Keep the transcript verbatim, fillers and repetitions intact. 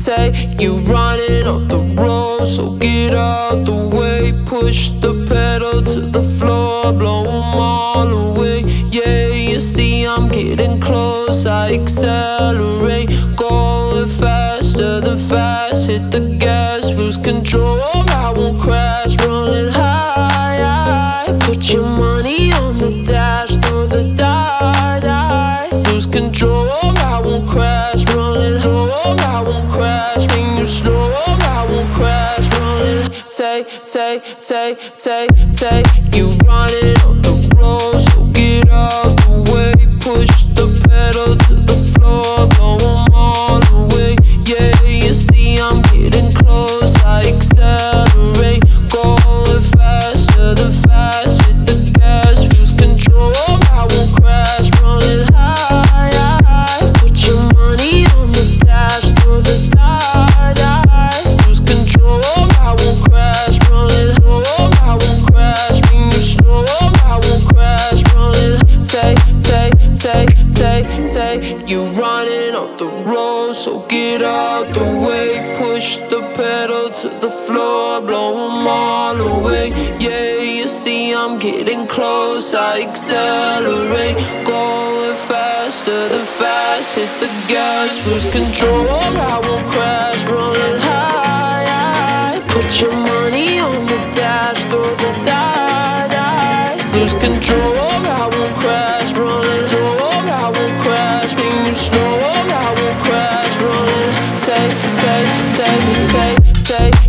take you running on the road, so get out the way. Push the pedal to the floor, blow them all away. Yeah, you see I'm getting close, I accelerate. Going faster than fast, hit the gas, lose control. I won't crash, running high, high. Put your money on the dash, throw the die, dice. Lose control, I won't crash, running low. I won't crash, when you slow. I won't crash, running. Take, take, take, take, take you running on the road, so get out the way. Push the pedal to the floor, blow them all away. Yeah, you see I'm getting close, I accelerate. Going faster than fast, hit the gas, lose control. I won't crash, running high, high. Put your money on the dash, throw the die, dice. Lose control, I won't crash, running low. I won't crash, when you slow. I won't crash, running. Take, take, take, take, take you running on the road, so get out the way. Push the pedal to the floor, blow them all away. Yeah, you see I'm getting close, I accelerate. Going faster than fast, hit the gas, lose control. I won't crash, running high, high. Put your money on the dash, throw the die, dice. Lose control, I won't crash, running low. I won't crash, when you slow. I won't crash, running. Take, take, take, take, take